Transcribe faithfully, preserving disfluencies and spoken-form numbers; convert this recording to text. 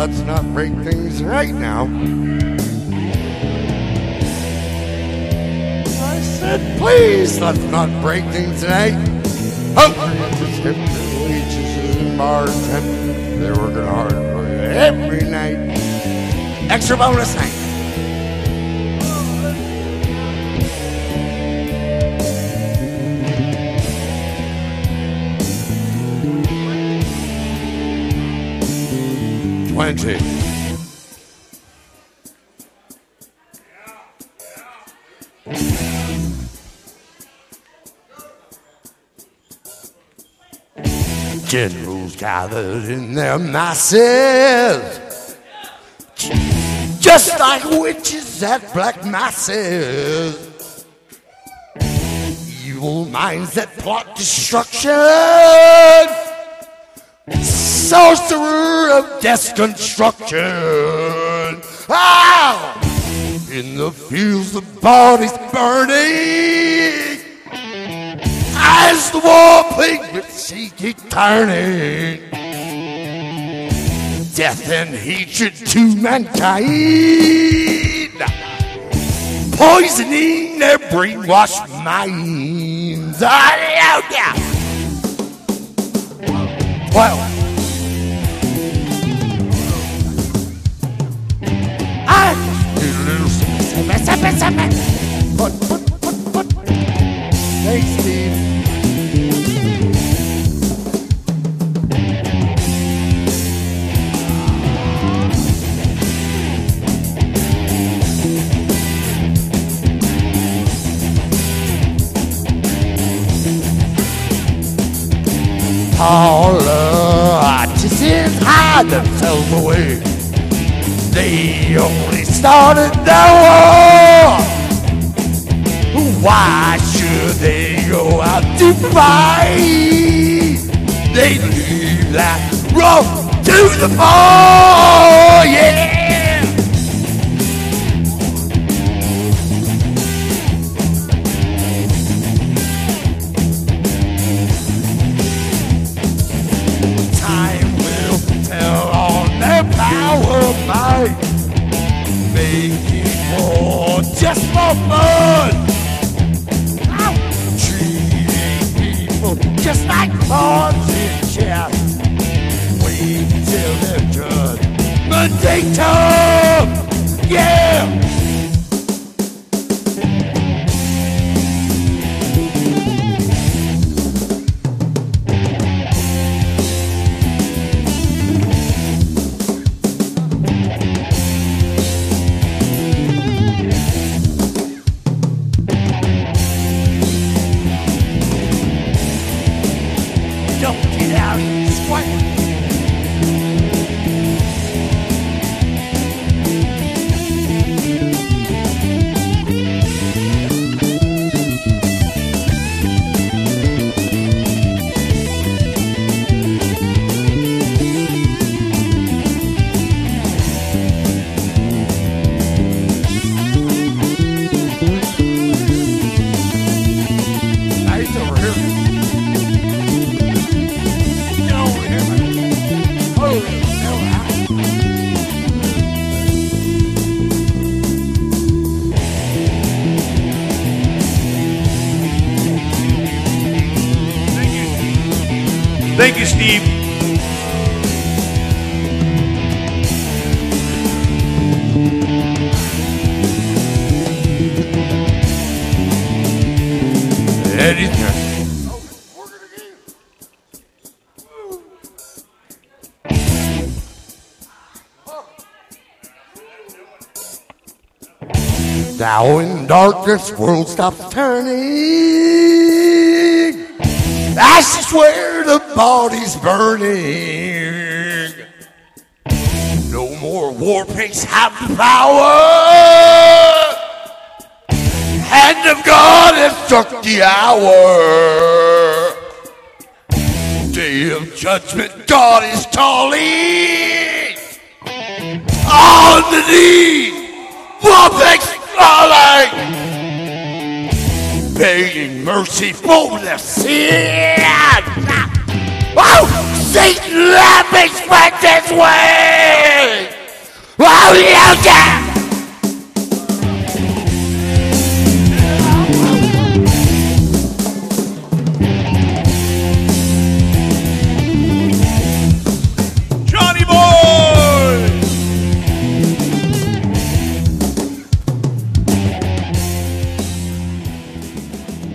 let's not break things right now. I said, please, let's not break things tonight. Hungry strippers, waitresses, and bartenders, they're working hard for you every night. Extra bonus night. Twenty. Generals gathered in their masses, just like witches at black masses. Evil minds that plot destruction, sorcerer of death's construction. Ah! In the fields the bodies burning, as the war pigments she keep turning. Death and hatred to mankind, poisoning their brainwashed minds. Hallelujah! Twelve. I do a little something, something, something. Put, put, put, put. Thanks, Steve. All artisans hide themselves away. They only started their war. Why should they go out to fight? They leave that road to the fall, yeah. Power might making war just for fun. Ow. Treating people just like pawns in chess. Wait till they're done, but they tough, yeah. Thank you, Steve. Eddie's turn. Now in darkness, world stops turning. Ashes where the body's burning. No more war pigs have the power. Hand of God has struck the hour. Day of judgment, God is calling. On the knees, war pigs falling, begging mercy for their sin. Oh, Satan lavish back this way. Oh, yeah, yeah.